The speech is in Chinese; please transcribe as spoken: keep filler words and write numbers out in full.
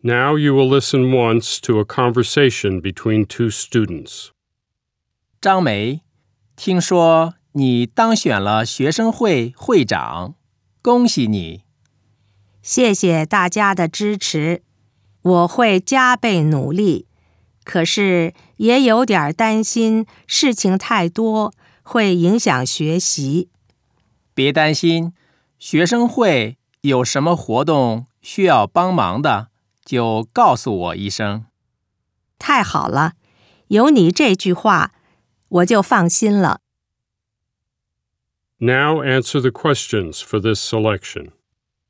Now you will listen once to a conversation between two students. 张梅，听说你当选了学生会会长，恭喜你。 谢谢大家的支持，我会加倍努力。可是也有点担心，事情太多，会影响学习。 别担心，学生会有什么活动需要帮忙的，就告诉我一声。 太好了，有你这句话，我就放心了。 Now answer the questions for this selection.